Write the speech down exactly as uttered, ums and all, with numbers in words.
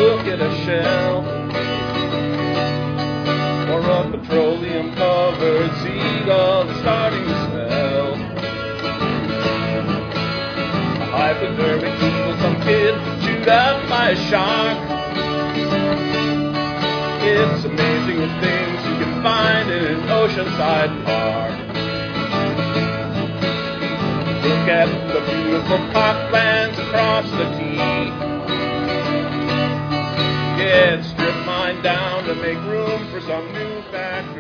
look at a shell or a petroleum-covered seagull that's starting to smell. A hypodermic needle, some kid chewed up by a shark. It's amazing the things you can find in an oceanside park. Look at the beautiful parklands across the T. Get strip mine down to make room for some new factory.